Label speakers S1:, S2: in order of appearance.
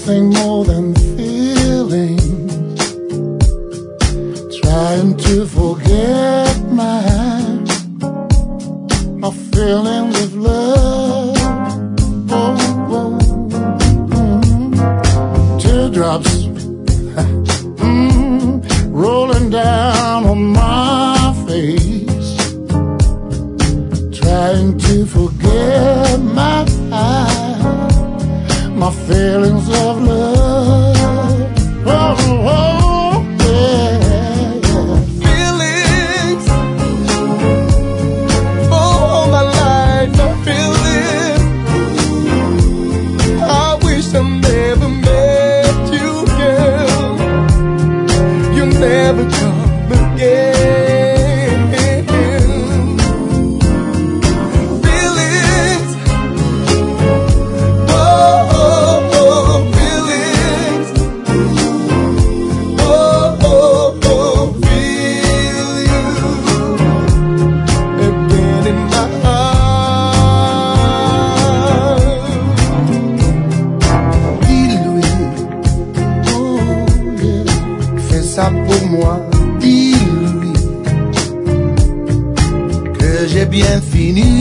S1: something more than feelings. Trying to forget my feelings of love. Oh, oh, teardrops rolling down on my face. Trying to forget my feelings of love. Oh, oh, yeah, yeah.
S2: Feelings for my life, my feelings. I wish I never met you, girl. You'll never come again.
S1: Pour moi, dis-lui que j'ai bien fini